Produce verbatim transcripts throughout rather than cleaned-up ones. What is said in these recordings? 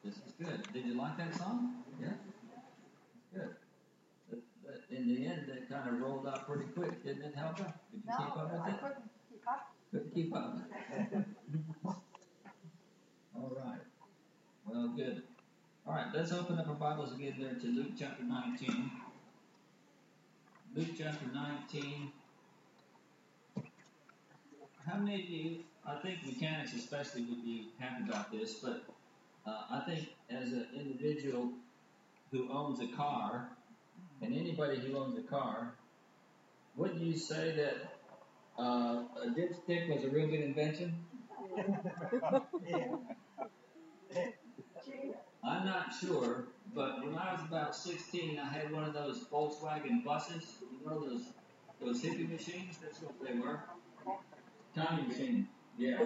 This is good. Did you like that song? Yeah? Good. But, but in the end, it kind of rolled out pretty quick, didn't it, Helga? Did you no, keep up with I it? couldn't keep up. Couldn't keep up. All right. Well, good. All right, let's open up our Bibles again there to Luke chapter nineteen. Luke chapter nineteen. How many of you, I think mechanics especially would be happy about this, but uh, I think as an individual who owns a car, and anybody who owns a car, wouldn't you say that uh, a dipstick was a real good invention? I'm not sure, but when I was about sixteen, I had one of those Volkswagen buses. You know those those hippie machines? That's what they were. Tommy machine. Yeah.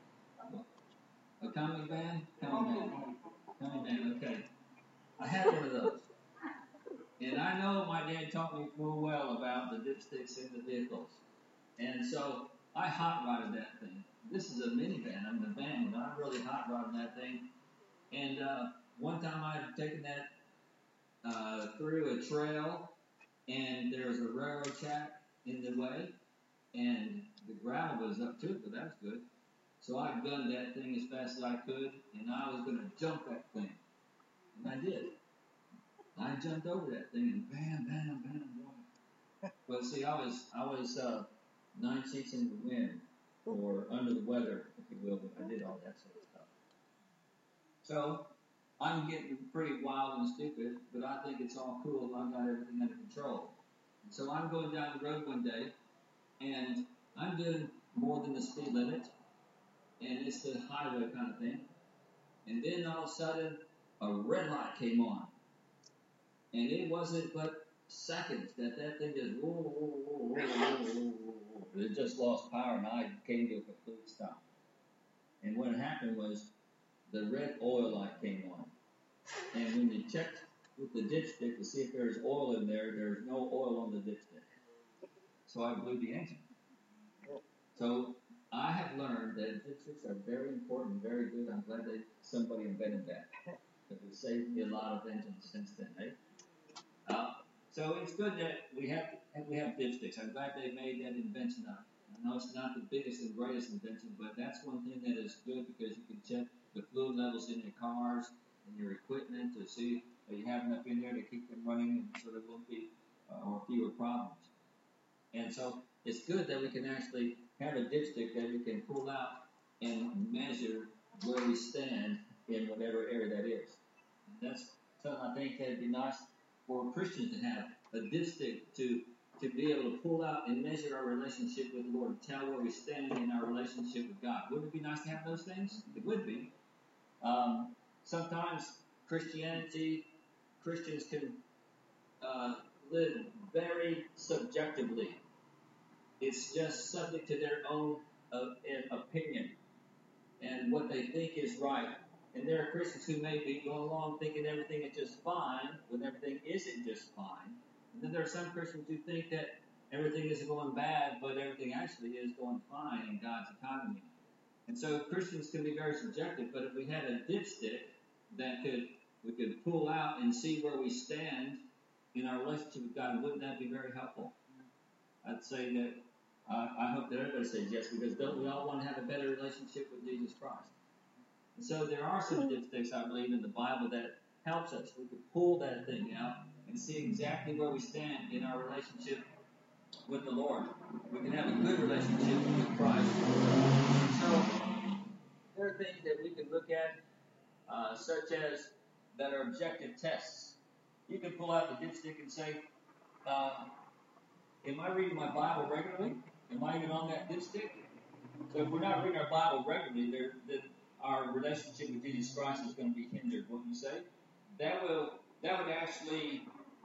A Tommy van? Tommy van. Tommy van, okay. I had one of those. And I know my dad taught me full well about the dipsticks in the vehicles. And so I hot rodded that thing. This is a minivan. I'm in a van, but I'm really hot rodding that thing. And uh, one time I had taken that uh, through a trail, and there was a railroad track in the way, and the gravel was up to it, but that's good. So I gunned that thing as fast as I could, and I was going to jump that thing. And I did. I jumped over that thing, and bam, bam, bam, bam. But see, I was I was uh, nine sheets in the wind, or under the weather, if you will, but I did all that sort of stuff. So I'm getting pretty wild and stupid, but I think it's all cool. I've got everything under control. And so I'm going down the road one day, and I'm doing more than the speed limit, and it's the highway kind of thing. And then all of a sudden, a red light came on. And it wasn't but seconds that that thing just, whoa, whoa, whoa, whoa, whoa, whoa, whoa. It just lost power, and I came to a complete stop. And what happened was the red oil light came on. And when you checked with the dipstick to see if there was oil in there, there was no oil on the dipstick. So I blew the engine. So I have learned that dipsticks are very important, very good. I'm glad that somebody invented that, because it saved me a lot of engines since then, right? Uh, so it's good that we have we have dipsticks. I'm glad they made that invention up. I know it's not the biggest and greatest invention, but that's one thing that is good, because you can check the fluid levels in your cars and your equipment to see that you have enough in there to keep them running, so there won't be uh, or fewer problems. And so it's good that we can actually have a dipstick that we can pull out and measure where we stand in whatever area that is. And that's something I think that would be nice for Christians to have, a dipstick to to be able to pull out and measure our relationship with the Lord, tell where we stand in our relationship with God. Wouldn't it be nice to have those things? It would be. Um, sometimes Christianity, Christians can uh, live very subjectively. It's just subject to their own uh, opinion and what they think is right. And there are Christians who may be going along thinking everything is just fine when everything isn't just fine. And then there are some Christians who think that everything is going bad, but everything actually is going fine in God's economy. And so Christians can be very subjective, but if we had a dipstick that could we could pull out and see where we stand in our relationship with God, wouldn't that be very helpful? I'd say that uh, I hope that everybody says yes, because don't we all want to have a better relationship with Jesus Christ? And so there are some dipsticks, I believe, in the Bible that helps us. We can pull that thing out and see exactly where we stand in our relationship with the Lord. We can have a good relationship with Christ. So there are things that we can look at, uh, such as that are objective tests. You can pull out the dipstick and say, uh, am I reading my Bible regularly? Am I even on that dipstick? So if we're not reading our Bible regularly, there, then our relationship with Jesus Christ is going to be hindered, wouldn't you say? That will that would actually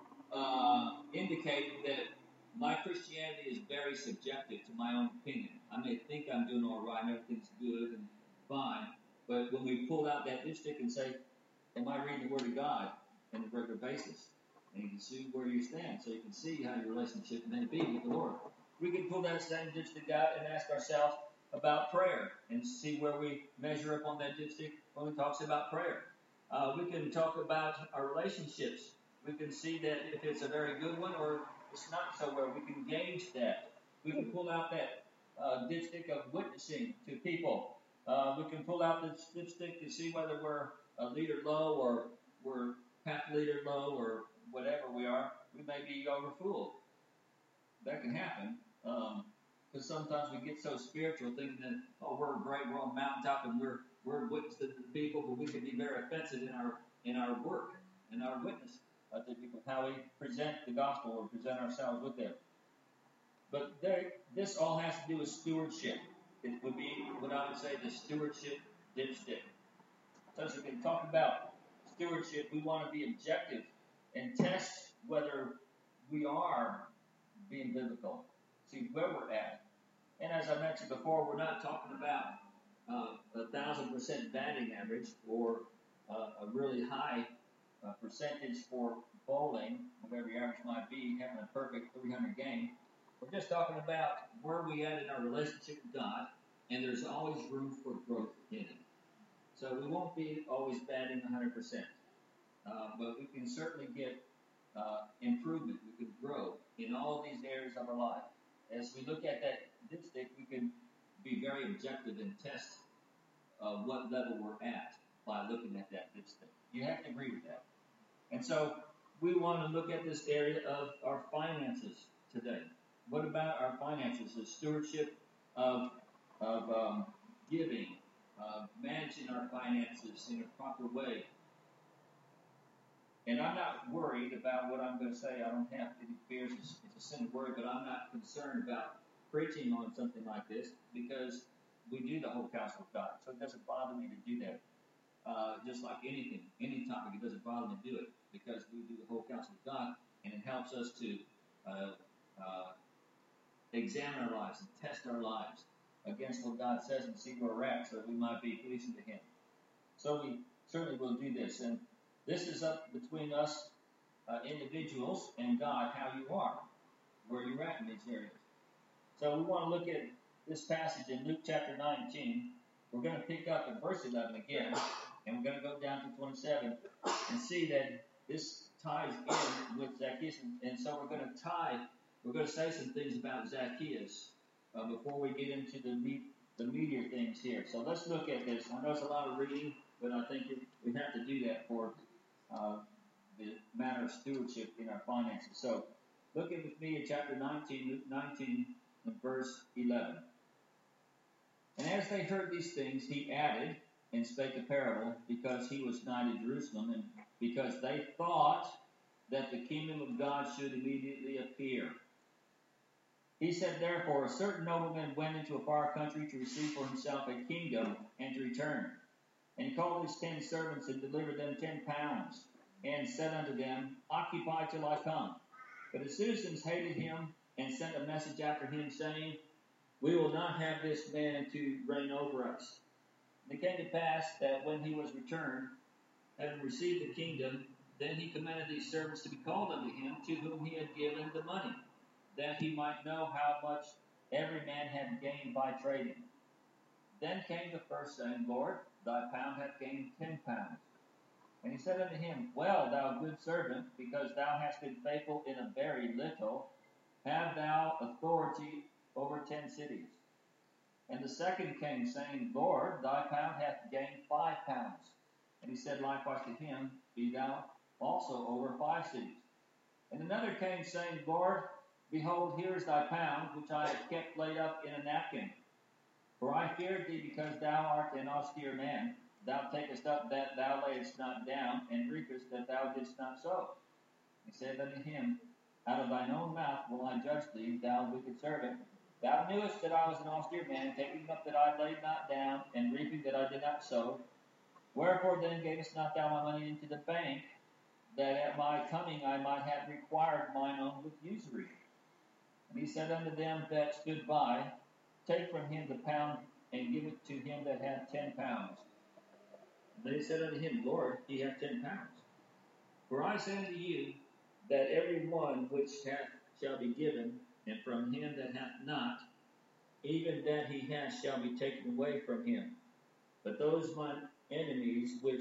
uh, indicate that my Christianity is very subjective to my own opinion. I may think I'm doing all right, and everything's good and fine, but when we pull out that dipstick and say, am I reading the Word of God on a regular basis? And you can see where you stand, so you can see how your relationship may be with the Lord. We can pull that same dipstick out and ask ourselves about prayer and see where we measure up on that dipstick when it talks about prayer. Uh, we can talk about our relationships. We can see that if it's a very good one or it's not so well. We can gauge that. We can pull out that uh, dipstick of witnessing to people. Uh, we can pull out the dipstick to see whether we're a leader low or we're half leader low or whatever we are. We may be overfooled. That can happen. Um, because sometimes we get so spiritual, thinking that, oh, we're great, we're on the mountaintop, and we're we're witnessing to people, but we can be very offensive in our in our work, in our witness uh, to people, how we present the gospel or present ourselves with them. But there, this all has to do with stewardship. It would be what I would say the stewardship dipstick. So as we can talk about stewardship, we want to be objective and test whether we are being biblical. See where we're at. And as I mentioned before, we're not talking about uh, a thousand percent batting average or uh, a really high uh, percentage for bowling, whatever your average might be, having a perfect three hundred game. We're just talking about where we at in our relationship with God, and there's always room for growth in it. So we won't be always batting one hundred percent, uh, but we can certainly get uh, improvement. We can grow in all these areas of our life. As we look at that dipstick, we can be very objective and test uh, what level we're at by looking at that dipstick. You have to agree with that. And so we want to look at this area of our finances today. What about our finances? The stewardship of, of um, giving, uh, managing our finances in a proper way. And I'm not worried about what I'm going to say. I don't have any fears. It's, it's a sin of worry, but I'm not concerned about preaching on something like this because we do the whole counsel of God. So it doesn't bother me to do that. Uh, just like anything, any topic, it doesn't bother me to do it because we do the whole counsel of God, and it helps us to uh, uh, examine our lives and test our lives against what God says and see where we're at so that we might be pleasing to Him. So we certainly will do this. And this is up between us uh, individuals and God, how you are, where you're at in these areas. So we want to look at this passage in Luke chapter nineteen. We're going to pick up at verse eleven again, and we're going to go down to twenty-seven and see that this ties in with Zacchaeus. And, and so we're going to tie, we're going to say some things about Zacchaeus uh, before we get into the meat, the meatier things here. So let's look at this. I know it's a lot of reading, but I think it, we have to do that for uh, the matter of stewardship in our finances. So look at with me in chapter nineteen, Luke nineteen, and verse eleven. And as they heard these things, he added and spake a parable, because he was nigh to Jerusalem, and because they thought that the kingdom of God should immediately appear. He said, therefore, a certain nobleman went into a far country to receive for himself a kingdom and to return. And he called his ten servants and delivered them ten pounds, and said unto them, occupy till I come. But his citizens hated him and sent a message after him, saying, we will not have this man to reign over us. And it came to pass that when he was returned, having received the kingdom, then he commanded these servants to be called unto him, to whom he had given the money, that he might know how much every man had gained by trading. Then came the first, saying, Lord, thy pound hath gained ten pounds. And he said unto him, well, thou good servant, because thou hast been faithful in a very little, have thou authority over ten cities. And the second came, saying, Lord, thy pound hath gained five pounds. And he said likewise to him, be thou also over five cities. And another came, saying, Lord, behold, here is thy pound, which I have kept laid up in a napkin. For I feared thee, because thou art an austere man. Thou takest up that thou layest not down, and reapest that thou didst not sow. He said unto him, out of thine own mouth will I judge thee, thou wicked servant. Thou knewest that I was an austere man, taking up that I laid not down, and reaping that I did not sow. Wherefore then gavest not thou my money into the bank, that at my coming I might have required mine own with usury? And he said unto them that stood by, take from him the pound, and give it to him that hath ten pounds. And they said unto him, Lord, he hath ten pounds. For I say unto you, that every one which hath shall be given, and from him that hath not, even that he hath shall be taken away from him. But those mine enemies which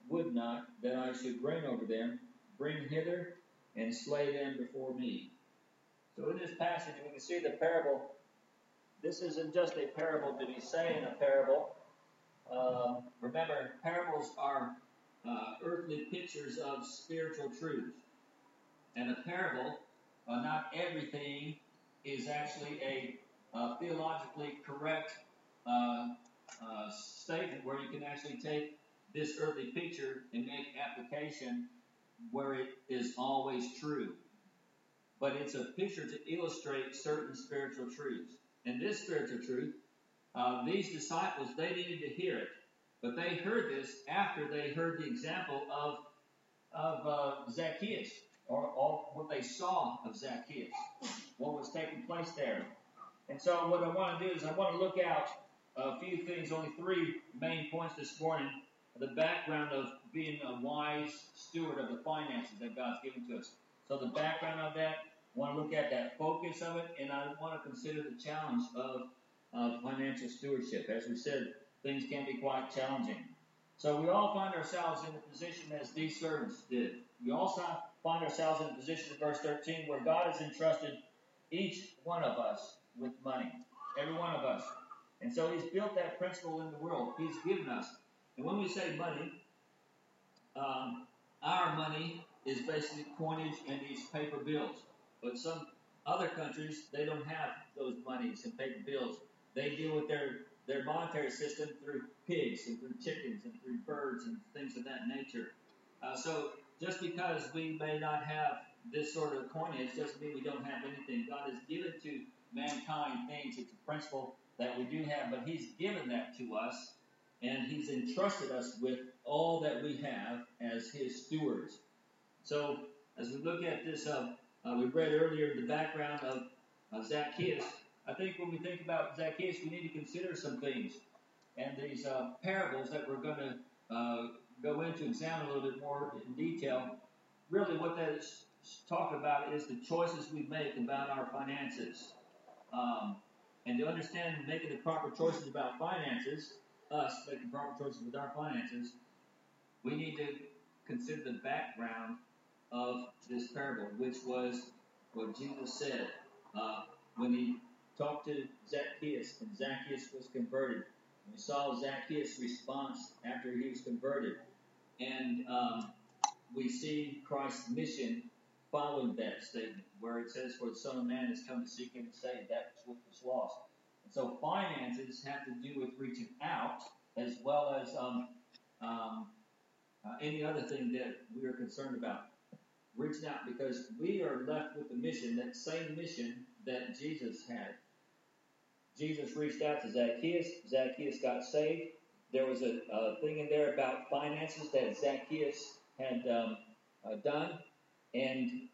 would not that I should reign over them. Bring hither and slay them before me. So in this passage, we can see the parable. This isn't just a parable to be saying a parable. Uh, remember, parables are uh, earthly pictures of spiritual truths. And a parable, uh, not everything is actually a uh, theologically correct uh, uh, statement where you can actually take this earthly picture and make application where it is always true. But it's a picture to illustrate certain spiritual truths. And this spiritual truth, uh, these disciples, they needed to hear it. But they heard this after they heard the example of, of uh, Zacchaeus, or, or what they saw of Zacchaeus, what was taking place there. And so what I want to do is I want to look out a few things, only three main points this morning, the background of being a wise steward of the finances that God's given to us. So the background of that, I want to look at that focus of it, and I want to consider the challenge of uh, financial stewardship. As we said, things can be quite challenging. So we all find ourselves in the position as these servants did. We also find ourselves in a position in verse thirteen where God has entrusted each one of us with money. Every one of us. And so he's built that principle in the world. He's given us. And when we say money, um, our money is basically coinage and these paper bills. But some other countries, they don't have those monies and paper bills. They deal with their, their monetary system through pigs and through chickens and through birds and things of that nature. Uh, so just because we may not have this sort of coinage doesn't mean we don't have anything. God has given to mankind things. It's a principle that we do have, but he's given that to us, and he's entrusted us with all that we have as his stewards. So as we look at this, uh, uh, we read earlier the background of uh, Zacchaeus. I think when we think about Zacchaeus, we need to consider some things. And these uh, parables that we're going to uh, go into, examine a little bit more in detail, really what that is talking about is the choices we make about our finances. Um, and to understand making the proper choices about finances, us making proper choices with our finances, we need to consider the background of this parable, which was what Jesus said uh, when he talked to Zacchaeus, and Zacchaeus was converted. We saw Zacchaeus' response after he was converted. And um, we see Christ's mission following that statement, where it says, for the Son of Man has come to seek and to save that which was lost. And so finances have to do with reaching out, as well as um, um, uh, any other thing that we are concerned about. Reaching out, because we are left with the mission, that same mission that Jesus had. Jesus reached out to Zacchaeus. Zacchaeus got saved. There was a, a thing in there about finances that Zacchaeus had um, uh, done. And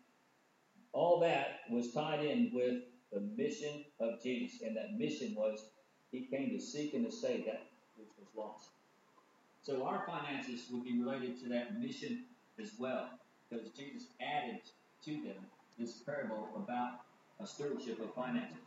all that was tied in with the mission of Jesus. And that mission was he came to seek and to save that which was lost. So our finances would be related to that mission as well, because Jesus added to them this parable about a stewardship of finances.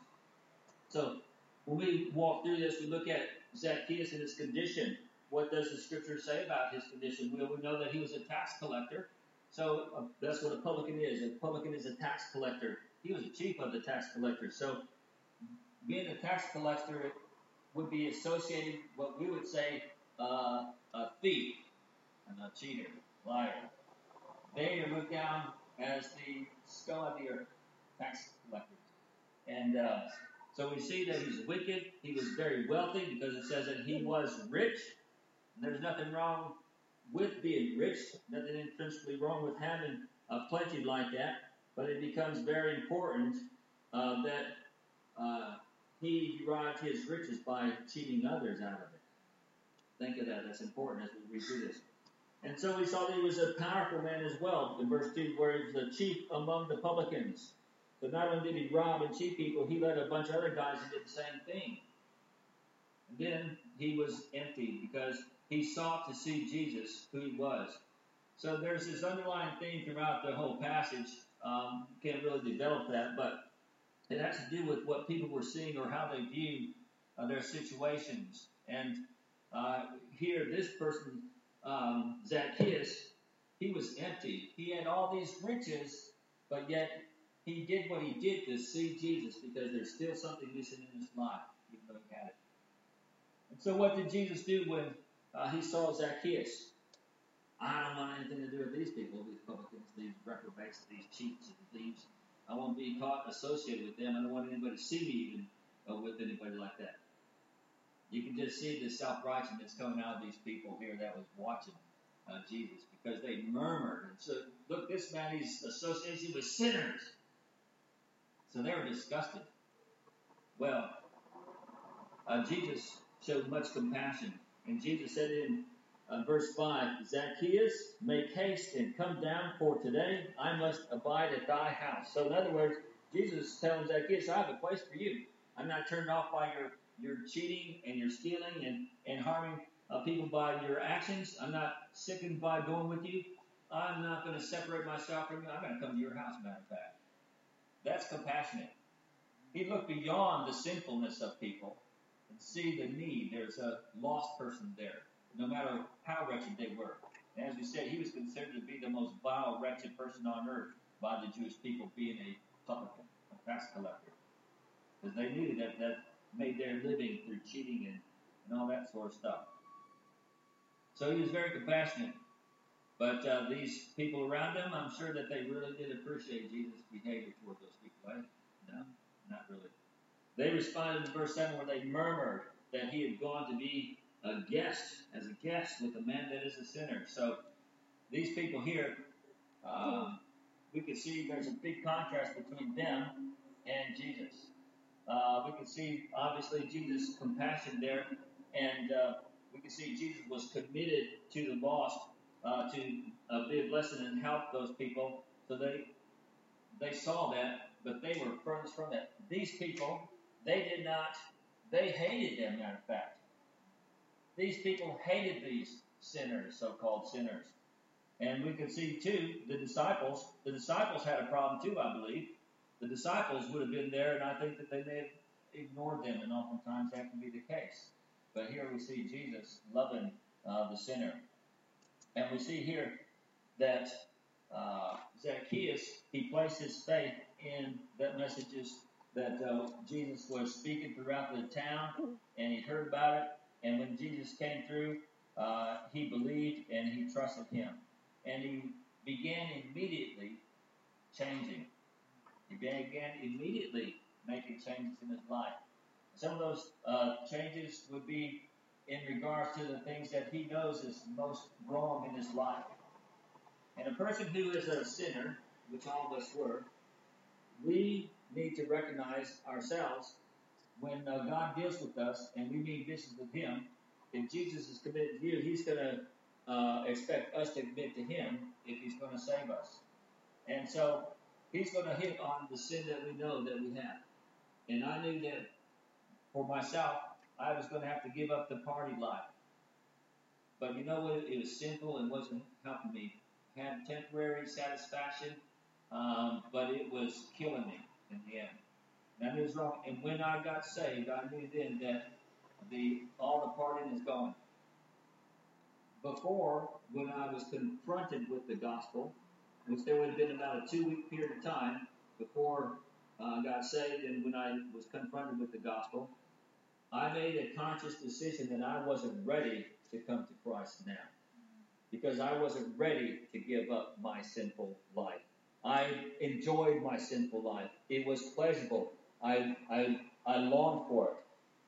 So when we walk through this, we look at Zacchaeus and his condition. What does the scripture say about his condition? Well, we know that he was a tax collector. So uh, that's what a publican is. A publican is a tax collector. He was the chief of the tax collectors. So being a tax collector would be associated, what we would say, uh, a thief and a cheater, liar. They are looked down as the scum of the earth, tax collectors. And uh, so we see that he's wicked. He was very wealthy because it says that he was rich. And there's nothing wrong with being rich, nothing intrinsically wrong with having a plenty like that. But it becomes very important uh, that uh, he derived his riches by cheating others out of it. Think of that. That's important as we read through this. And so we saw that he was a powerful man as well, in verse two, where he was the chief among the publicans. So not only did he rob and cheat people, he led a bunch of other guys who did the same thing. And then he was empty because he sought to see Jesus, who he was. So there's this underlying theme throughout the whole passage. Um, can't really develop that, but it has to do with what people were seeing or how they viewed uh, their situations. And uh, here, this person, um, Zacchaeus, he was empty. He had all these riches, but yet he did what he did to see Jesus because there's still something missing in his life, even though he had it. And so what did Jesus do when uh, he saw Zacchaeus? I don't want anything to do with these people, these publicans, these reprobates, these cheats and thieves. I won't be caught associated with them. I don't want anybody to see me even uh, with anybody like that. You can just see the self-righteousness coming out of these people here that was watching uh, Jesus because they murmured. And so, look, this man, he's associated with sinners. So they were disgusted. Well, uh, Jesus showed much compassion. And Jesus said in uh, verse five, Zacchaeus, make haste and come down, for today I must abide at thy house. So in other words, Jesus is telling Zacchaeus, I have a place for you. I'm not turned off by your, your cheating and your stealing and, and harming uh, people by your actions. I'm not sickened by going with you. I'm not going to separate myself from you. I'm going to come to your house, matter of fact. That's compassionate. He looked beyond the sinfulness of people and see the need. There's a lost person there, no matter how wretched they were. And as we said, he was considered to be the most vile, wretched person on earth by the Jewish people, being a publican, a tax collector. Because they knew that that made their living through cheating and, and all that sort of stuff. So he was very compassionate. But uh, these people around him, I'm sure that they really did appreciate Jesus' behavior toward those people, right? No, not really. They responded in verse seven where they murmured that he had gone to be a guest, as a guest with a man that is a sinner. So these people here, um, we can see there's a big contrast between them and Jesus. Uh, we can see, obviously, Jesus' compassion there, and uh, we can see Jesus was committed to the lost, uh, to uh, be a blessing and help those people. So they they saw that, but they were furthest from that. These people, they did not, they hated them, matter of fact. These people hated these sinners, so-called sinners. And we can see, too, the disciples, the disciples had a problem, too, I believe. The disciples would have been there, and I think that they may have ignored them, and oftentimes that can be the case. But here we see Jesus loving uh, the sinner. And we see here that uh, Zacchaeus, he placed his faith in the messages that uh, Jesus was speaking throughout the town, and he heard about it. And when Jesus came through, uh, he believed and he trusted him. And he began immediately changing. He began immediately making changes in his life. Some of those uh, changes would be in regards to the things that he knows is most wrong in his life. And a person who is a sinner, which all of us were, we need to recognize ourselves when uh, God deals with us and we mean business with him. If Jesus is committed to you, he's going to uh, expect us to commit to him if he's going to save us. And so he's going to hit on the sin that we know that we have. And I knew that for myself, I was going to have to give up the party life. But you know what? It was simple and wasn't helping me. Had temporary satisfaction, um, but it was killing me in the end. And I knew it was wrong. And when I got saved, I knew then that the all the partying is gone. Before, when I was confronted with the gospel, which there would have been about a two-week period of time before uh, I got saved and when I was confronted with the gospel, I made a conscious decision that I wasn't ready to come to Christ now. Because I wasn't ready to give up my sinful life. I enjoyed my sinful life. It was pleasurable. I, I, I longed for it.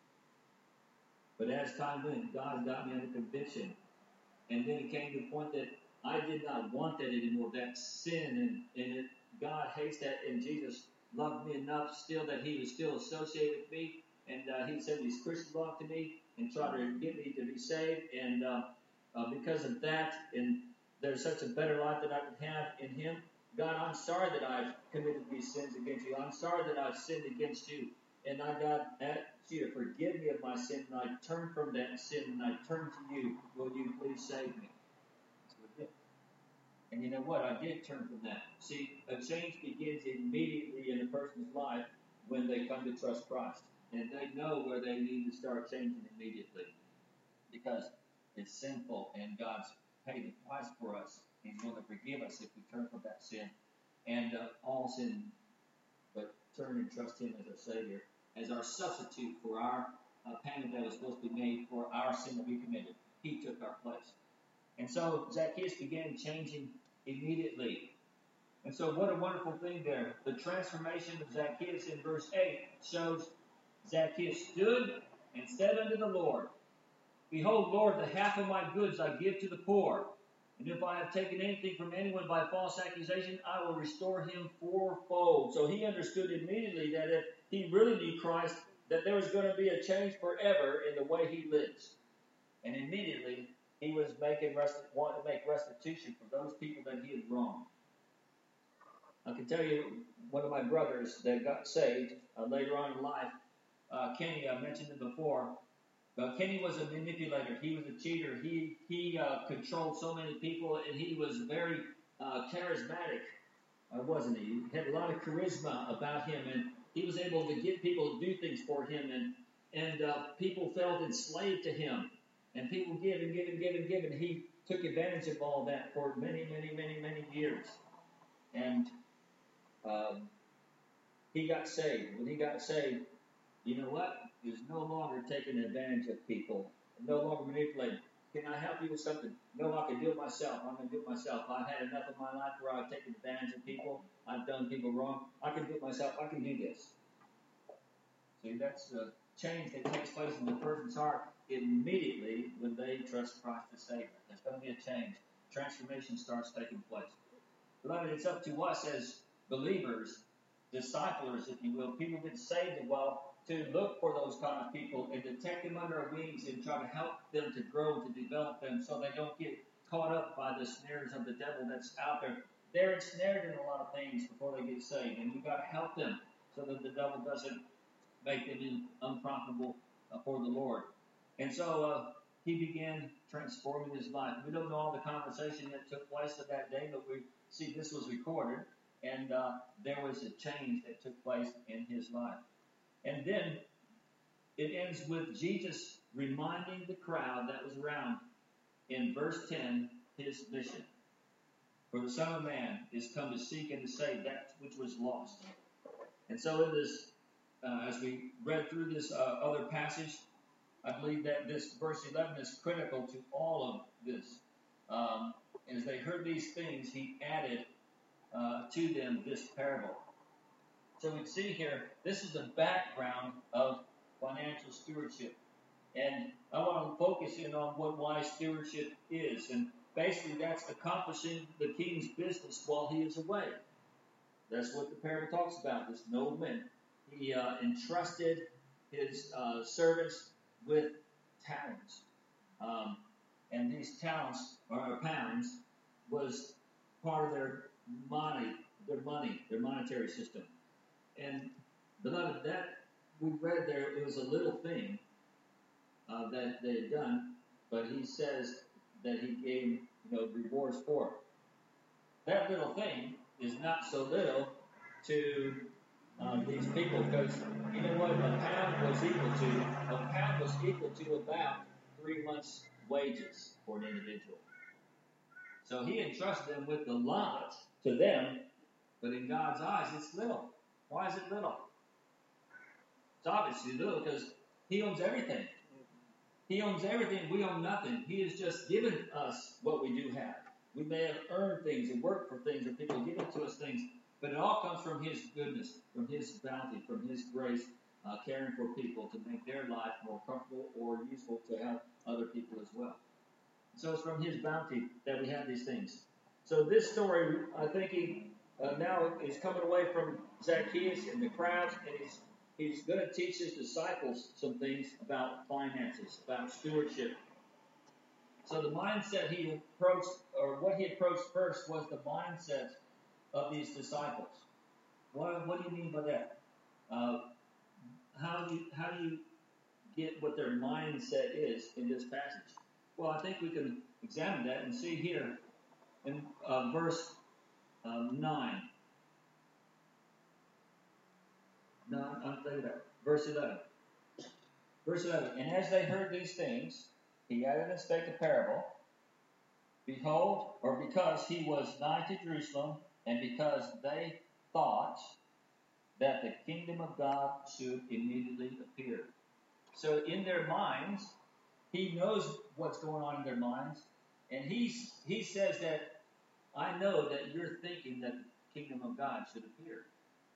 But as time went, God got me under conviction. And then it came to the point that I did not want that anymore, that sin. And, and it, God hates that. And Jesus loved me enough still that he was still associated with me. And uh, he sent these Christians along to me and tried to get me to be saved. And uh, uh, because of that, and there's such a better life that I can have in him, God, I'm sorry that I've committed these sins against you. I'm sorry that I've sinned against you. And I got at you to forgive me of my sin, and I turn from that sin, and I turn to you. Will you please save me? That's what I did. And you know what? I did turn from that. See, a change begins immediately in a person's life when they come to trust Christ. And they know where they need to start changing immediately. Because it's sinful, and God's paid the price for us. He's willing to forgive us if we turn from that sin. And uh, all sin, but turn and trust Him as our Savior, as our substitute for our uh, payment that was supposed to be made for our sin that we committed. He took our place. And so Zacchaeus began changing immediately. And so what a wonderful thing there. The transformation of Zacchaeus in verse eight shows Zacchaeus stood and said unto the Lord, Behold, Lord, the half of my goods I give to the poor. And if I have taken anything from anyone by false accusation, I will restore him fourfold. So he understood immediately that if he really knew Christ, that there was going to be a change forever in the way he lives. And immediately he was making rest- wanting to make restitution for those people that he had wronged. I can tell you, one of my brothers that got saved uh, later on in life, uh, Kenny, I mentioned it before, but Kenny was a manipulator. He was a cheater. He he uh, controlled so many people, and he was very uh, charismatic, uh, wasn't he? He had a lot of charisma about him, and he was able to get people to do things for him, and and uh, people felt enslaved to him, and people give and give and give and give, and he took advantage of all that for many, many, many, many years, and um, he got saved. When he got saved, you know what? He was no longer taking advantage of people, no longer manipulating. Can I help you with something? No, I can do it myself. I'm going to do it myself. I've had enough of my life where I've taken advantage of people. I've done people wrong. I can do it myself. I can do this. See, that's the change that takes place in the person's heart immediately when they trust Christ as Savior. There's going to be a change. Transformation starts taking place. Beloved, it's up to us as believers, disciplers, if you will, people get saved and well, to look for those kind of people and to take them under our wings and try to help them to grow, to develop them so they don't get caught up by the snares of the devil that's out there. They're ensnared in a lot of things before they get saved, and we've got to help them so that the devil doesn't make them unprofitable uh, for the Lord. And so uh, he began transforming his life. We don't know all the conversation that took place at that day, but we see this was recorded, and uh, there was a change that took place in his life. And then it ends with Jesus reminding the crowd that was around in verse ten his mission. For the Son of Man is come to seek and to save that which was lost. And so in this, uh, as we read through this uh, other passage, I believe that this verse eleven is critical to all of this. Um, as they heard these things, he added uh, to them this parable. So we see here, this is the background of financial stewardship. And I want to focus in on what wise stewardship is. And basically that's accomplishing the king's business while he is away. That's what the parable talks about, this nobleman. He uh, entrusted his uh, servants with talents. Um, and these talents, or pounds, was part of their money, their money, their monetary system. And beloved, that we read there, it was a little thing uh, that they had done, but he says that he gave, you know, rewards for it. That little thing is not so little to uh, these people, because you know what a pound was equal to? A pound was equal to about three months' wages for an individual. So he entrusted them with the lot to them, but in God's eyes, it's little. Why is it little? It's obviously little because he owns everything. He owns everything. We own nothing. He has just given us what we do have. We may have earned things and worked for things, or people give to us things, but it all comes from his goodness, from his bounty, from his grace, uh, caring for people to make their life more comfortable or useful to help other people as well. So it's from his bounty that we have these things. So this story, I think he uh, now is coming away from Zacchaeus and the crowds, and he's he's going to teach his disciples some things about finances, about stewardship. So the mindset he approached, or what he approached first, was the mindset of these disciples. What, what do you mean by that? Uh, how do you, how do you get what their mindset is in this passage? Well, I think we can examine that and see here in uh, verse um, nine. No, I'm thinking about verse eleven. Verse eleven. And as they heard these things, he added and spake a parable, Behold, or because he was nigh to Jerusalem, and because they thought that the kingdom of God should immediately appear. So in their minds, he knows what's going on in their minds, and he's, he says that, I know that you're thinking that the kingdom of God should appear.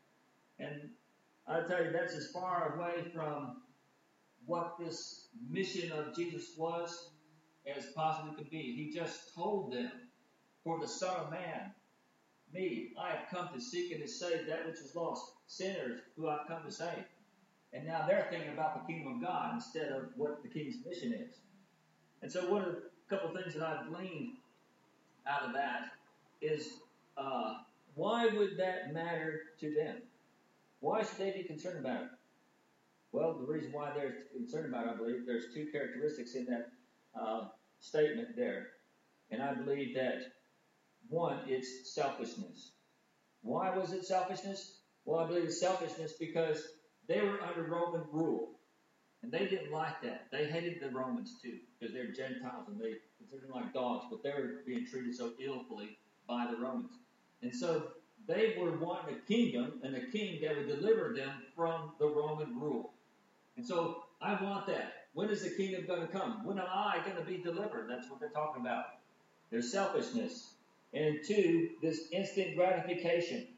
And I'll tell you, that's as far away from what this mission of Jesus was as possibly could be. He just told them, for the Son of Man, me, I have come to seek and to save that which is lost, sinners who I've come to save. And now they're thinking about the kingdom of God instead of what the king's mission is. And so one of the couple things that I've gleaned out of that is, uh, why would that matter to them? Why should they be concerned about it? Well, the reason why they're concerned about it, I believe, there's two characteristics in that uh, statement there. And I believe that, one, it's selfishness. Why was it selfishness? Well, I believe it's selfishness because they were under Roman rule. And they didn't like that. They hated the Romans too, because they're Gentiles and they considered them like dogs, but they were being treated so illfully by the Romans. And so they were wanting a kingdom and a king that would deliver them from the Roman rule. And so I want that. When is the kingdom going to come? When am I going to be delivered? That's what they're talking about. There's selfishness. And two, this instant gratification.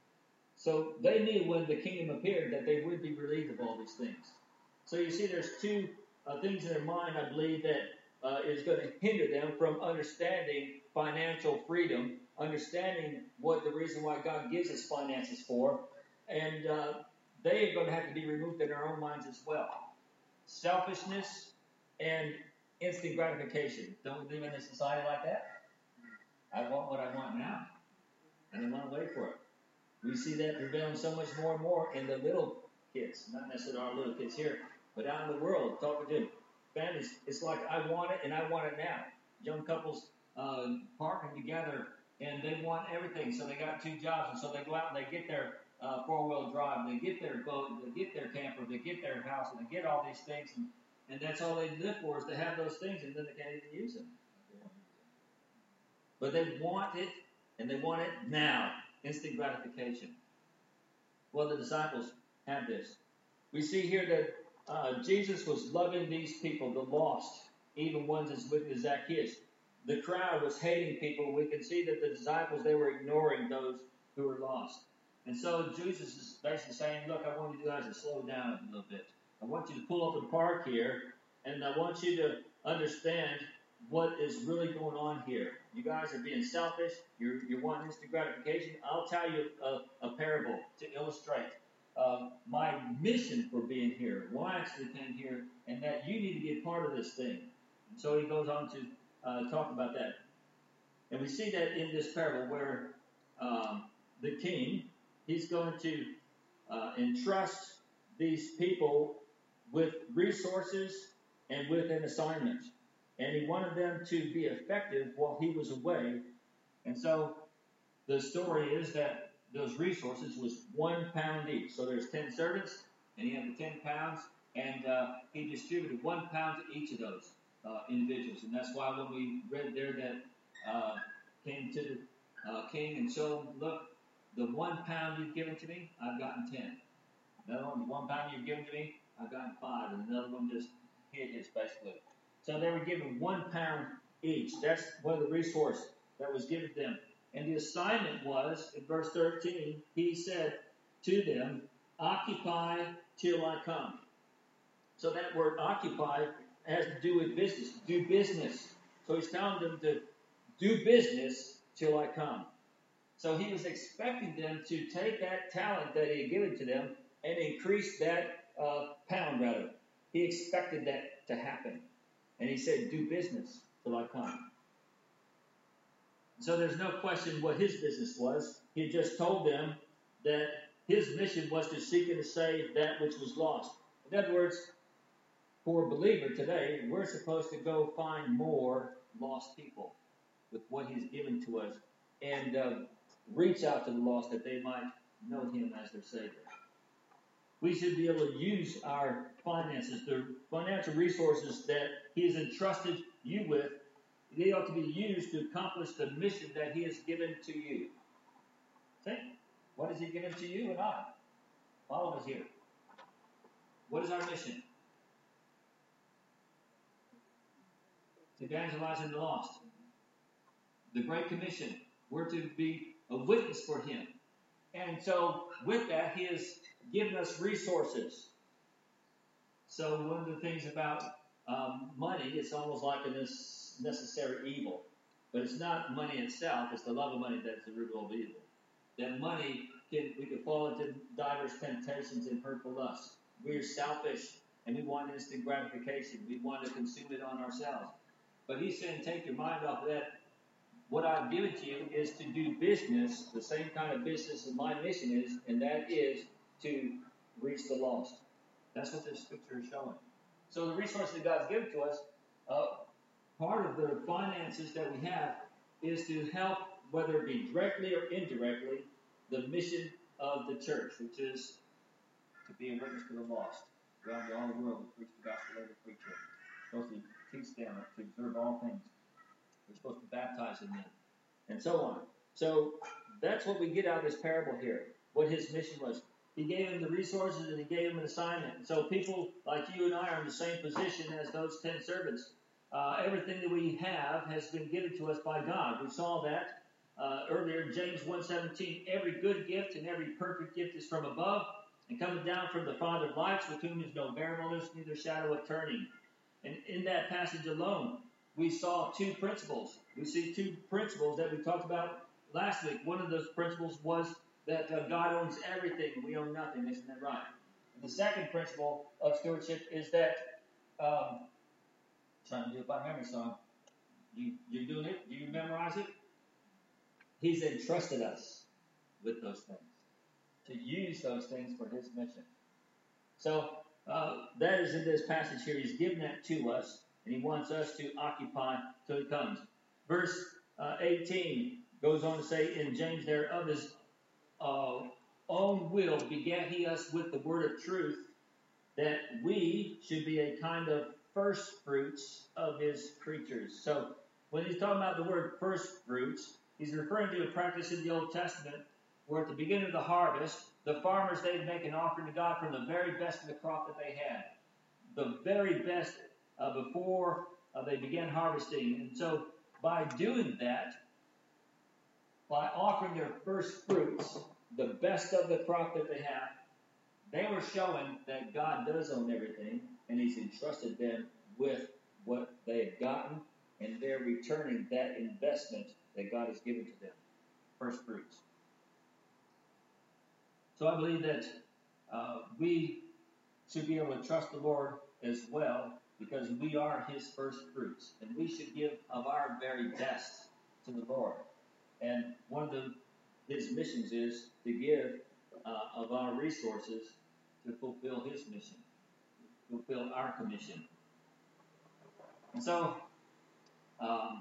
So they knew when the kingdom appeared that they would be relieved of all these things. So you see there's two uh, things in their mind, I believe, that uh, is going to hinder them from understanding financial freedom, understanding what the reason why God gives us finances for, and uh, they are going to have to be removed in their own minds as well. Selfishness and instant gratification. Don't we live in a society like that? I want what I want now. I don't want to wait for it. We see that prevailing so much more and more in the little kids, not necessarily our little kids here, but out in the world, talking to families. It's like, I want it and I want it now. Young couples uh, partnering together and they want everything, so they got two jobs, and so they go out and they get their uh, four-wheel drive, they get their boat, they get their camper, they get their house, and they get all these things, and, and that's all they live for is to have those things, and then they can't even use them. But they want it, and they want it now. Instant gratification. Well, the disciples had this. We see here that uh, Jesus was loving these people, the lost, even ones as wicked as Zacchaeus. The crowd was hating people. We can see that the disciples, they were ignoring those who were lost. And so Jesus is basically saying, look, I want you guys to slow down a little bit. I want you to pull up and park here, and I want you to understand what is really going on here. You guys are being selfish. You're, you're wanting instant gratification. I'll tell you a, a parable to illustrate uh, my mission for being here, why I actually came here, and that you need to be a part of this thing. And so he goes on to uh, talk about that. And we see that in this parable where um, the king, he's going to uh, entrust these people with resources and with an assignment. And he wanted them to be effective while he was away. And so the story is that those resources was one pound each. So there's ten servants, and he had the ten pounds, and uh, he distributed one pound to each of those uh, individuals. And that's why when we read there that uh, came to the uh, king and showed him, look, the one pound you've given to me, I've gotten ten. Another one, the one pound you've given to me, I've gotten five. And another one just hit his basically. So they were given one pound each. That's one of the resources that was given to them. And the assignment was, in verse thirteen, he said to them, occupy till I come. So that word occupy has to do with business. Do business. So he's telling them to do business till I come. So he was expecting them to take that talent that he had given to them and increase that uh, pound, rather. He expected that to happen. And he said, do business till I come. So there's no question what his business was. He just told them that his mission was to seek and to save that which was lost. In other words, for a believer today, we're supposed to go find more lost people with what he's given to us and uh, reach out to the lost that they might know him as their Savior. We should be able to use our finances, the financial resources that he has entrusted you with, they ought to be used to accomplish the mission that he has given to you. See? What has he given to you and I? All of us here. What is our mission? To evangelize the lost. The Great Commission. We're to be a witness for him. And so, with that, he has given us resources. So, one of the things about um, money, it's almost like a necessary evil. But it's not money itself, it's the love of money that's the root of all evil. That money, can, we can fall into diverse temptations and hurtful lusts. We're selfish, and we want instant gratification. We want to consume it on ourselves. But he's saying, take your mind off of that. What I've given to you is to do business, the same kind of business as my mission is, and that is to reach the lost. That's what this scripture is showing. So the resources that God's given to us, uh, part of the finances that we have is to help, whether it be directly or indirectly, the mission of the church, which is to be a witness to the lost. Around all the world, we preach the gospel every preacher. We're supposed to teach them to observe all things. We're supposed to baptize in them, and so on. So that's what we get out of this parable here, what his mission was. He gave him the resources and he gave him an assignment. And so people like you and I are in the same position as those ten servants. Uh, everything that we have has been given to us by God. We saw that uh, earlier in James one seventeen. Every good gift and every perfect gift is from above and coming down from the Father of lights, with whom is no variableness, neither shadow of turning. And in that passage alone, we saw two principles. We see two principles that we talked about last week. One of those principles was that uh, God owns everything. We own nothing. Isn't that right? And the second principle of stewardship is that, um, trying to do it by memory song. You, you're doing it? Do you memorize it? He's entrusted us with those things, to use those things for his mission. So uh, that is in this passage here. He's given that to us, and he wants us to occupy till he comes. Verse uh, eighteen goes on to say in James there, of his uh, own will begat he us with the word of truth, that we should be a kind of first fruits of his creatures. So when he's talking about the word first fruits, he's referring to a practice in the Old Testament where at the beginning of the harvest, the farmers, they'd make an offering to God from the very best of the crop that they had. The very best uh, before uh, they began harvesting. And so by doing that, by offering their first fruits, the best of the crop that they have, they were showing that God does own everything, and he's entrusted them with what they have gotten, and they're returning that investment that God has given to them. First fruits. So I believe that uh, we should be able to trust the Lord as well, because we are his first fruits, and we should give of our very best to the Lord. And one of the, his missions is to give uh, of our resources to fulfill his mission, fulfill our commission. And so, um,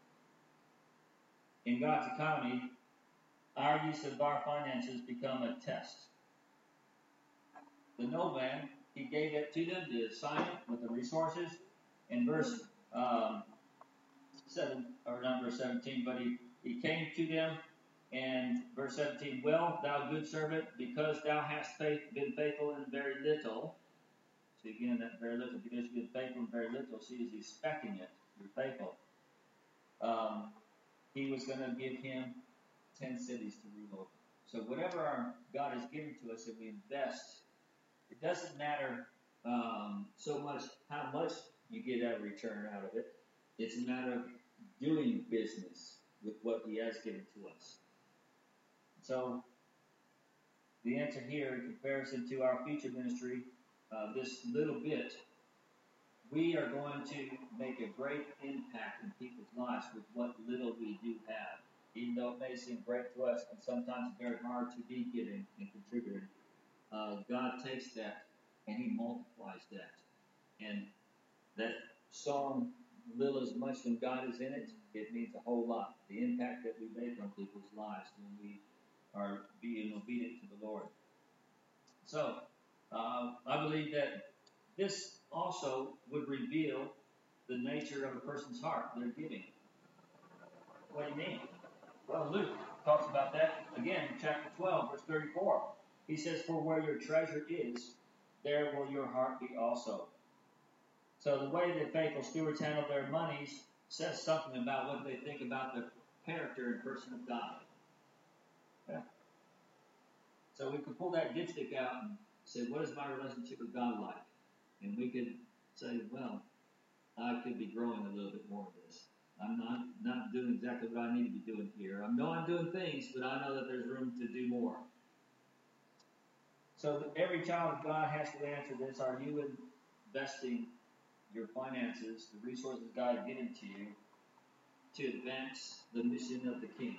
in God's economy, our use of our finances become a test. The nobleman, he gave it to them, the assignment with the resources. In verse um, seven, or not verse seventeen, but he, he came to them, and verse seventeen, well, thou good servant, because thou hast faith, been faithful in very little. So again, that very little, because you've been faithful in very little, see, he's expecting it. You're faithful. Um, he was going to give him ten cities to rule over. So whatever our God has given to us, if we invest, it doesn't matter um, so much how much you get out of return out of it. It's a matter of doing business with what he has given to us. So the answer here, in comparison to our future ministry, uh, this little bit, we are going to make a great impact in people's lives with what little we do have. Even though it may seem great to us and sometimes very hard to be giving and contributing, uh, God takes that and he multiplies that. And that song, little as much when God is in it, it means a whole lot. The impact that we make on people's lives when we are being obedient to the Lord. So, uh, I believe that this also would reveal the nature of a person's heart, their giving. What do you mean? Well, Luke talks about that again in chapter twelve, verse thirty-four. He says, for where your treasure is, there will your heart be also. So the way that faithful stewards handle their monies says something about what they think about the character and person of God. Yeah. So we could pull that dipstick out and say, what is my relationship with God like? And we could say, well, I could be growing a little bit more of this. I'm not, not doing exactly what I need to be doing here. I know I'm doing things, but I know that there's room to do more. So every child of God has to answer this. Are you investing your finances, the resources God has given to you, to advance the mission of the kingdom?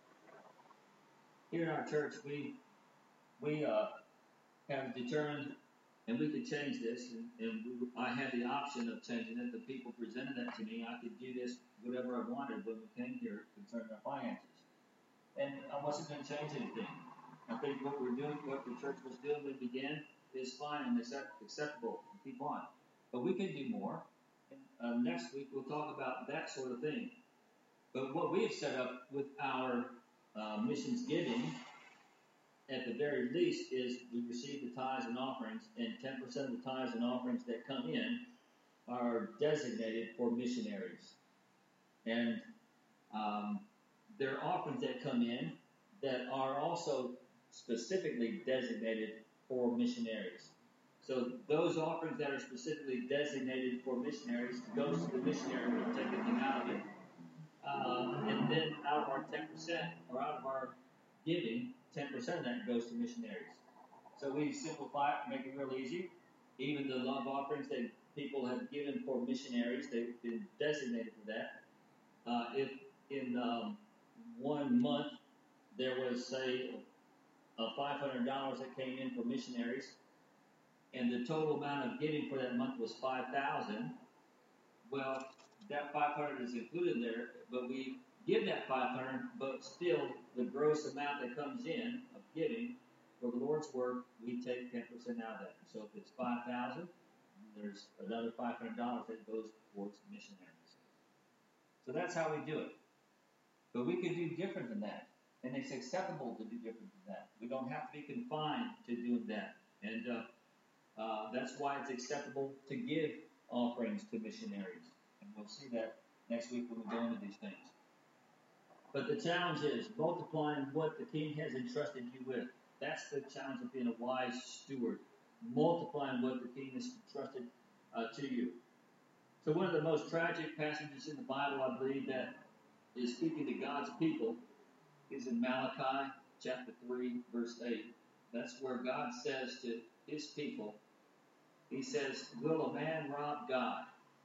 Here in our church, we we uh, have determined, and we could change this, and, and we, I had the option of changing it. The people presented that to me. I could do this whatever I wanted when we came here concerning our finances. And I wasn't going to change anything. I think what we're doing, what the church was doing when we began, is fine and accept, acceptable. Keep on. But we can do more. And uh, next week we'll talk about that sort of thing. But what we have set up with our uh, missions giving, at the very least, is we receive the tithes and offerings, and ten percent of the tithes and offerings that come in are designated for missionaries. And um, there are offerings that come in that are also specifically designated for missionaries. So those offerings that are specifically designated for missionaries goes to the missionary who will take anything out of it. Uh, and then out of our ten percent, or out of our giving, ten percent of that goes to missionaries. So we simplify it, make it real easy. Even the love offerings that people have given for missionaries, they've been designated for that. Uh, if in um, one month there was, say, uh, five hundred dollars that came in for missionaries, and the total amount of giving for that month was five thousand dollars, well, that five hundred dollars is included there, but we give that five hundred dollars, but still the gross amount that comes in of giving for the Lord's work, we take ten percent out of that. So if it's five thousand dollars, there's another five hundred dollars that goes towards missionaries. So that's how we do it. But we could do different than that. And it's acceptable to do different than that. We don't have to be confined to doing that. And uh, uh, that's why it's acceptable to give offerings to missionaries. And we'll see that next week when we go into these things. But the challenge is multiplying what the King has entrusted you with. That's the challenge of being a wise steward. Multiplying what the King has entrusted uh, to you. So one of the most tragic passages in the Bible, I believe, that is speaking to God's people is in Malachi chapter three, verse eight. That's where God says to his people, he says, will a man rob God?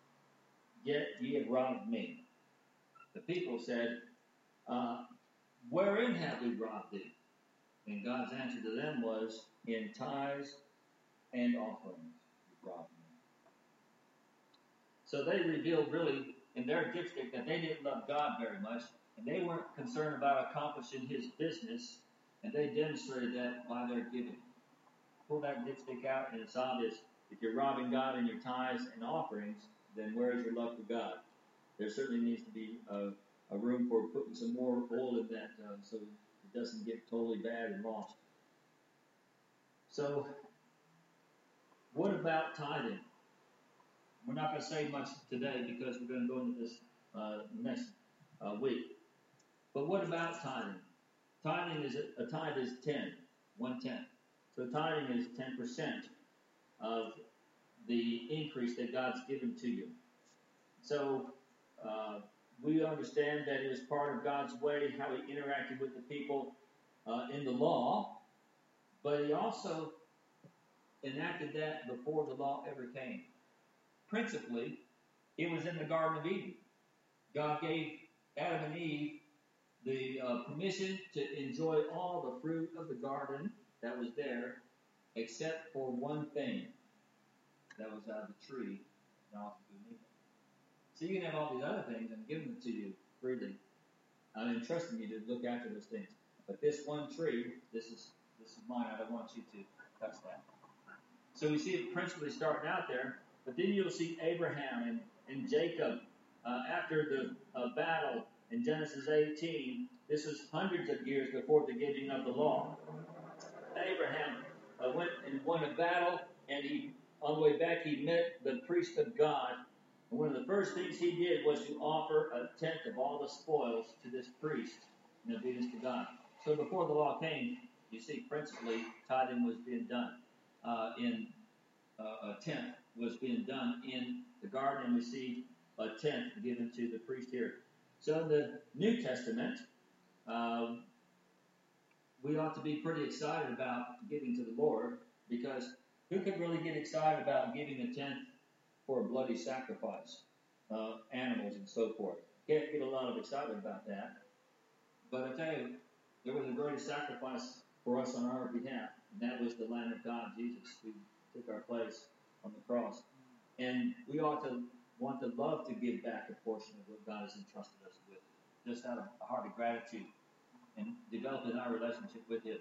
Yet ye have robbed me. The people said, uh, wherein have we robbed thee? And God's answer to them was, in tithes and offerings we robbed me. So they revealed really in their dipstick that they didn't love God very much, and they weren't concerned about accomplishing his business, and they demonstrated that by their giving. Pull that dipstick out, and it's obvious. If you're robbing God in your tithes and offerings, then where is your love for God? There certainly needs to be a, a room for putting some more oil in that uh, so it doesn't get totally bad and lost. So, what about tithing? We're not going to say much today because we're going to go into this uh, next uh, week. But what about tithing? Tithing is a, a tithe is ten, one tenth. So tithing is ten percent of the increase that God's given to you. So uh, we understand that it was part of God's way, how he interacted with the people uh, in the law, but he also enacted that before the law ever came. Principally, it was in the Garden of Eden. God gave Adam and Eve the uh, permission to enjoy all the fruit of the garden that was there, except for one thing that was out of the tree, and also good evil. So you can have all these other things and give them to you freely. I'm entrusting you to look after those things. But this one tree, this is this is mine. I don't want you to touch that. So we see it principally starting out there, but then you'll see Abraham and, and Jacob uh, after the uh, battle, in Genesis eighteen, this was hundreds of years before the giving of the law. Abraham uh, went and won a battle, and he, on the way back, he met the priest of God. And one of the first things he did was to offer a tenth of all the spoils to this priest in obedience to God. So before the law came, you see, principally, tithing was being done. Uh, in uh, a tenth was being done in the garden, and we see a tenth given to the priest here. So in the New Testament, um, we ought to be pretty excited about giving to the Lord, because who could really get excited about giving a tenth for a bloody sacrifice, uh, animals and so forth? Can't get a lot of excitement about that. But I tell you, there was a great sacrifice for us on our behalf, and that was the Lamb of God, Jesus, who took our place on the cross. And we ought to want to love to give back a portion of what God has entrusted us with, just out of a heart of gratitude and developing our relationship with Him.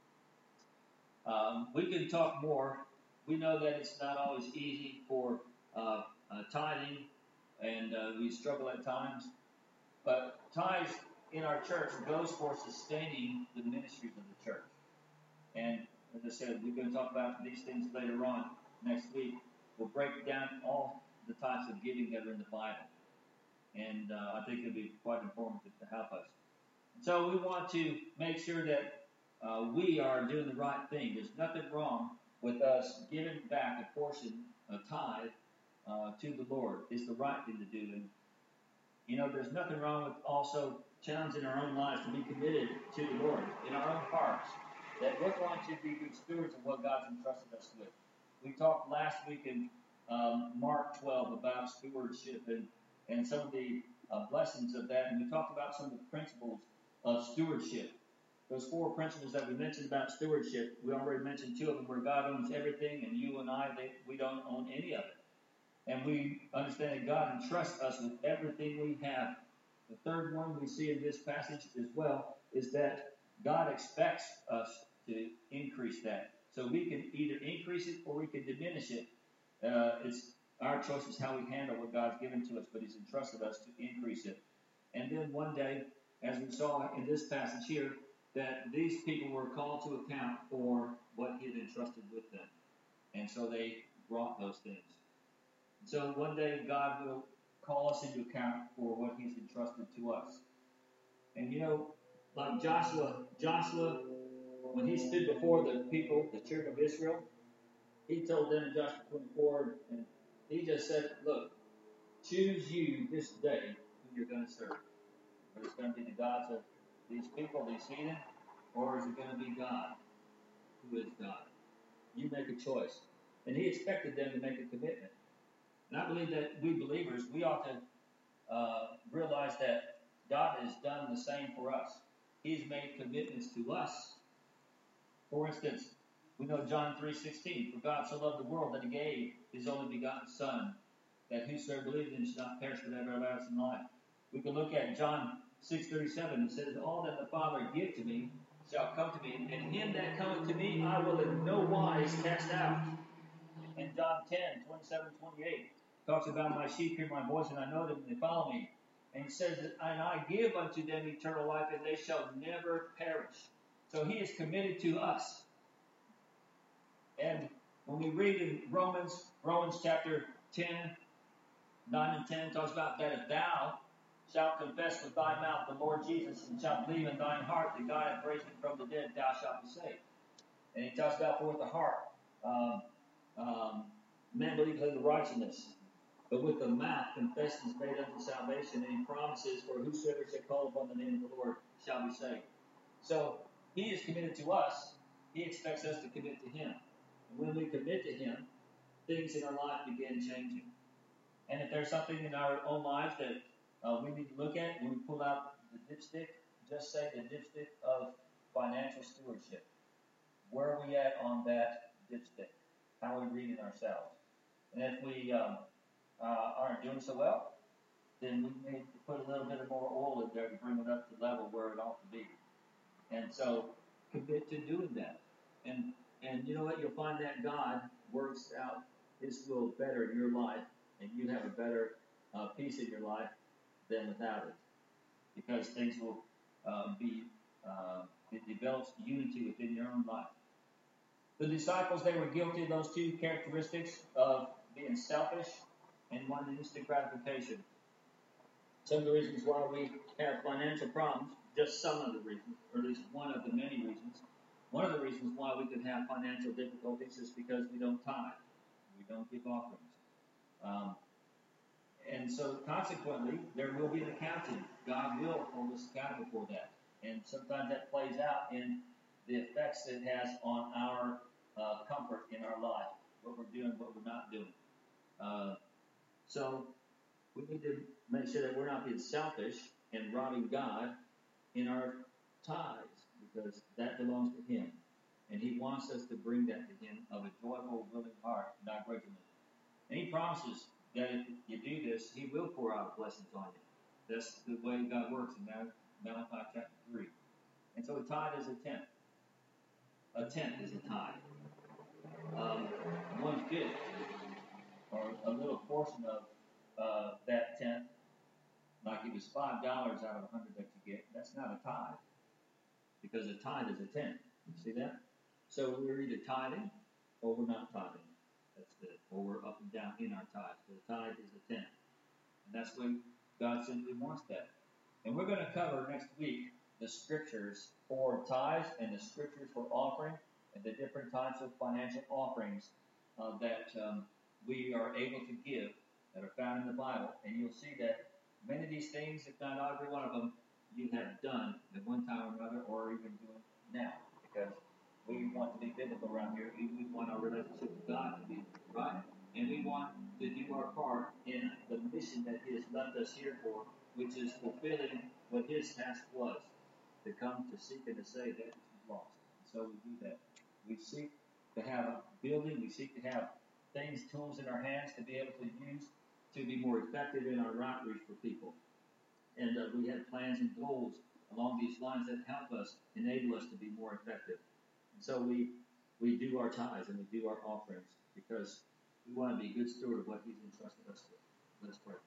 Um, we can talk more. We know that it's not always easy for uh, uh, tithing, and uh, we struggle at times. But tithes in our church goes for sustaining the ministries of the church. And as I said, we're going to talk about these things later on next week. We'll break down all the types of giving that are in the Bible. And uh, I think it'll be quite informative to help us. So we want to make sure that uh, we are doing the right thing. There's nothing wrong with us giving back a portion, a tithe, uh, to the Lord. It's the right thing to do. And, you know, there's nothing wrong with also challenging our own lives to be committed to the Lord in our own hearts, that we're going to be good stewards of what God's entrusted us with. We talked last week in um, Mark twelve about stewardship and, and some of the uh, blessings of that, and we talked about some of the principles of stewardship. Those four principles that we mentioned about stewardship, we already mentioned two of them, where God owns everything, and you and I, they, we don't own any of it. And we understand that God entrusts us with everything we have. The third one we see in this passage as well is that God expects us to increase that. So we can either increase it or we can diminish it. Uh, it's our choice is how we handle what God's given to us, but He's entrusted us to increase it. And then one day, as we saw in this passage here, that these people were called to account for what He had entrusted with them. And so they brought those things. So one day God will call us into account for what He's entrusted to us. And you know, like Joshua, Joshua, when he stood before the people, the children of Israel, he told them in Joshua twenty-four, and he just said, look, choose you this day who you're going to serve. Whether it's going to be the gods of these people, these heathen, or is it going to be God, who is God? You make a choice. And he expected them to make a commitment. And I believe that we believers, we ought to uh, realize that God has done the same for us. He's made commitments to us. For instance, we know John three sixteen, for God so loved the world that He gave His only begotten Son, that whosoever believes in Him should not perish but have everlasting life. We can look at John six thirty-seven. It says, all that the Father give to me shall come to me, and him that cometh to me I will in no wise cast out. And John ten twenty-seven twenty-eight talks about my sheep hear my voice, and I know them, and they follow me. And he says, and I give unto them eternal life, and they shall never perish. So He is committed to us. And when we read in Romans, Romans chapter ten, nine and ten, talks about that if thou shalt confess with thy mouth the Lord Jesus, and shalt believe in thine heart that God hath raised Him from the dead, thou shalt be saved. And he talks about for with the heart, um, um, man believes unto righteousness, but with the mouth confession is made unto salvation, and He promises, for whosoever shall call upon the name of the Lord shall be saved. So He is committed to us. He expects us to commit to Him. And when we commit to Him, things in our life begin changing. And if there's something in our own lives that uh, we need to look at, when we pull out the dipstick, just say the dipstick of financial stewardship. Where are we at on that dipstick? How are we reading ourselves? And if we um, uh, aren't doing so well, then we need to put a little bit of more oil in there to bring it up to the level where it ought to be. And so commit to doing that. And and you know what? You'll find that God works out His will better in your life, and you have a better uh, peace in your life than without it. because things will uh, be, uh, it develops unity within your own life. The disciples, they were guilty of those two characteristics of being selfish and wanting instant gratification. Some of the reasons why we have financial problems, just some of the reasons, or at least one of the many reasons. One of the reasons why we could have financial difficulties is because we don't tithe. We don't give offerings. Um, and so consequently, there will be an accounting. God will hold us accountable for that. And sometimes that plays out in the effects that it has on our uh, comfort in our life, what we're doing, what we're not doing. Uh, so we need to make sure that we're not being selfish and robbing God in our tithes, because that belongs to Him. And He wants us to bring that to Him of a joyful, willing heart, not grudgingly. And He promises that if you do this, He will pour out blessings on you. That's the way God works in Malachi chapter three. And so a tithe is a tenth. A tenth is a tithe. Um, one fifth, or a little portion of uh, that tenth, like it was five dollars out of a hundred that you get, that's not a tithe, because a tithe is a tenth. You see that? So we're either tithing or we're not tithing. That's it. Or we're up and down in our tithes. So the tithe is a tenth, and that's when God simply wants that. And we're going to cover next week the scriptures for tithes and the scriptures for offering and the different types of financial offerings uh, that um, we are able to give that are found in the Bible. And you'll see that many of these things, if not every one of them, you have done at one time or another, or even doing now, because we want to be biblical around here. We want our relationship with God to be right, and we want to do our part in the mission that He has left us here for, which is fulfilling what His task was, to come to seek and to save that which is lost. And so we do that. We seek to have a building. We seek to have things, tools in our hands to be able to use to be more effective in our outreach for people. And uh, we have plans and goals along these lines that help us, enable us to be more effective. And so we we do our tithes and we do our offerings because we want to be a good steward of what He's entrusted us with. Let's pray.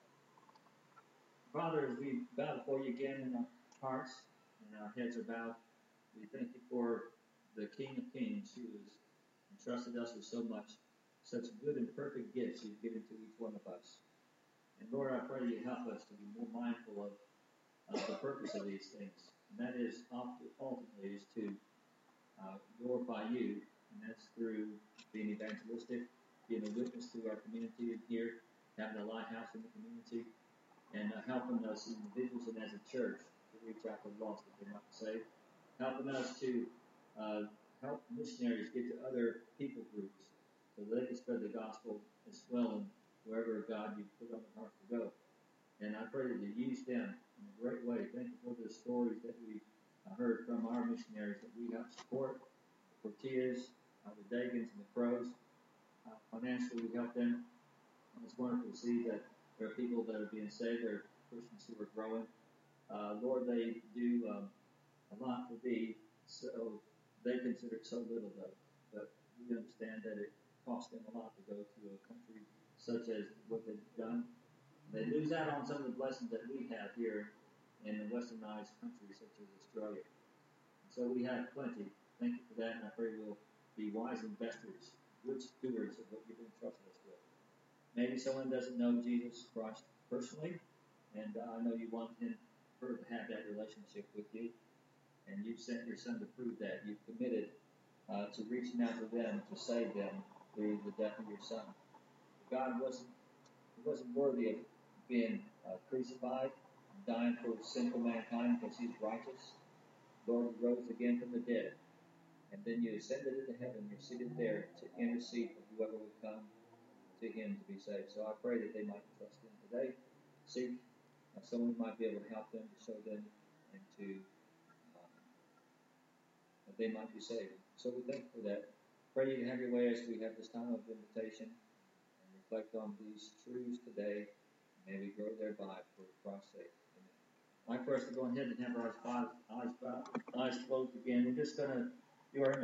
Father, as we bow before You again in our hearts and our heads are bowed, we thank You for the King of Kings who has entrusted us with so much, such good and perfect gifts You've given to each one of us. And Lord, I pray You help us to be more mindful of uh, the purpose of these things. And that is ultimately is to uh, glorify You, and that's through being evangelistic, being a witness to our community here, having a lighthouse in the community, and uh, helping us individuals and as a church to reach out to the lost that they're not saved, helping us to uh, help missionaries get to other people groups so they can spread the gospel as well in wherever God You put on their heart to go. And I pray that You use them in a great way. Thank You for the stories that we uh, heard from our missionaries that we help support, the Portillas, uh, the Dagans, and the Crows. Uh, financially, we help them. And it's wonderful to see that there are people that are being saved. There are Christians who are growing. Uh, Lord, they do um, a lot for Thee, so they consider it so little, though. But we understand that it costs them a lot to go to a country such as what they've done. They lose out on some of the blessings that we have here in the westernized countries such as Australia. And so we have plenty. Thank You for that, and I pray we'll be wise investors, good stewards of what You've entrusted us with. Maybe someone doesn't know Jesus Christ personally, and uh, I know You want him, her to have that relationship with You, and You've sent Your Son to prove that. You've committed uh, to reaching out to them, to save them through the death of Your Son. God wasn't, he wasn't worthy of being uh, crucified and dying for sinful mankind because He's righteous. Lord, You rose again from the dead, and then You ascended into heaven. You're seated there to intercede for whoever would come to Him to be saved. So I pray that they might trust Him today. Seek uh, someone who might be able to help them, to show them, and to um, that they might be saved. So we thank You for that. Pray You to have Your way as we have this time of invitation and reflect on these truths today. May we grow thereby for Christ's sake. Amen. I'd like for us to go ahead and have our eyes, eyes, eyes closed again. We're just going to do our